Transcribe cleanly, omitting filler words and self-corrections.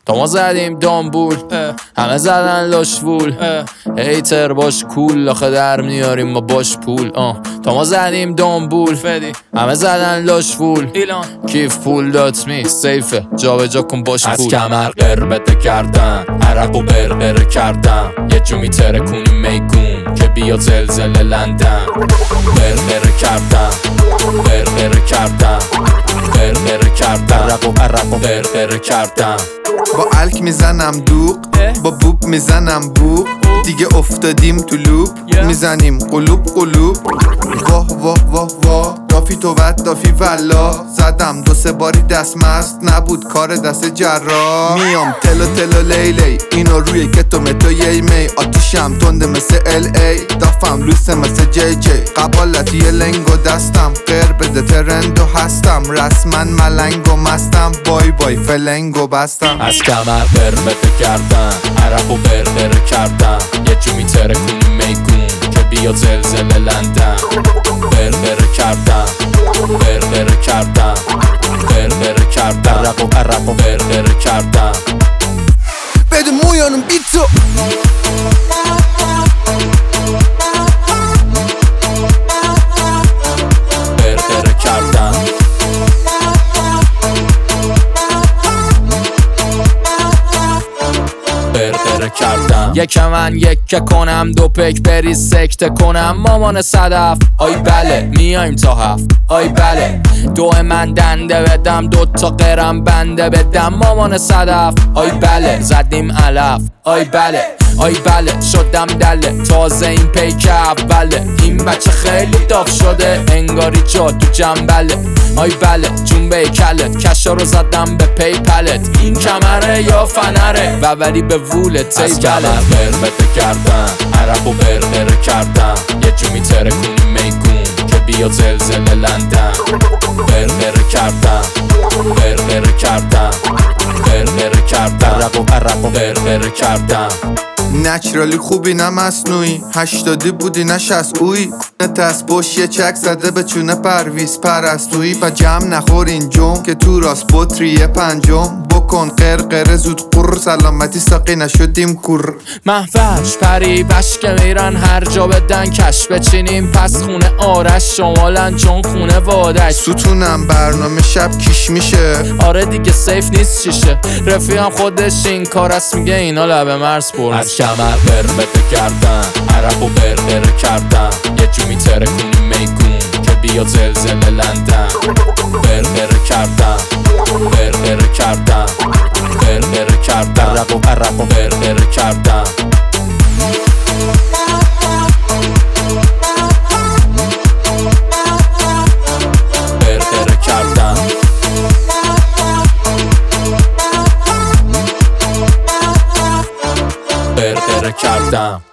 تا ما زدیم دامبول همه زدن لاشوول هیتر باش کول آخه در میاریم ما باش پول تا ما زدیم دامبول همه زدن لاشوول کیف پول دات می سیفه جا به جا کن باش پول از کمر قربته کردن عرق و برقره کردن یه جو میتره کنیم میگون که بیا زلزله لندن برقره کردن برقره کردن برقره کردن عرق و برقره کردن با الک میزنم دوق با بوب میزنم بوق دیگه افتادیم تو لوب میزنیم قلوب قلوب واه واه واه واه دافی تو ود دافی والله زدم 2-3 باری دستمست نبود کار دست جراح میام تلو تلو لیلی اینو روی کتو متو یی می آتیشم تنده مثل ال دافم لوسه مثل جی جی قبالتی لنگو دستم غیر بده ترندو هستم رسمن ملنگو مستم بای بای فلنگو بستم از کمر قربته کردن عرق و برقره کردن یه جو میتره کنیم میگون که بیا زلزله لندن برقره کردن برقره کردن برقره کردن عرق و برقره کردن بده مویانم بیتو برقره کردن برقره کردم یک من یک کنم دو پک بریز سکته کنم مامان صدف آی بله میایم تا هفت آی بله دو من دنده بدم 2 تا قرم بنده بدم مامان صدف آی بله زدیم علف آی بله آی بله شدم دله تازه این پیک اوله این بچه خیلی داغ شده انگاری جا تو جنبله آی بله جنبه کلت کشا رو زدم به پیپلت این کمره یا فنره و ولی به وولت ای بله از برقته کردن عرق و برقره کردن یه جو میتره کنیم میگون که بیا زلزله لندن برقره کردن برقره کردن برقره کردن عرق و برقره کردن نچرالی خوبی نه مصنوعی 80 بودی نه 60 اوی نتست باش یه چک زده به چونه پرویز پرستویی با جمع نخور اینجام که تو راست بطری پنجم بکن قرقره زود قر سلامتی ساقی نشدیم کور محوش پری بشک میرن هر جا بدن کش بچینیم پس خونه آرش شمالن چون خونه وادش ستونم برنامه شب کیش میشه آره دیگه سیف نیست چیشه رفیقم خودش این کار است میگه اینا لبه مرز پر از کمر قربته کردن عرق و برقره کردن یه جو میتره کنیم میگون که بیا زلزله لندن برقره کردن برقره کردن برقره کردن عرق و برقره کردن برقره کردن برقره کردم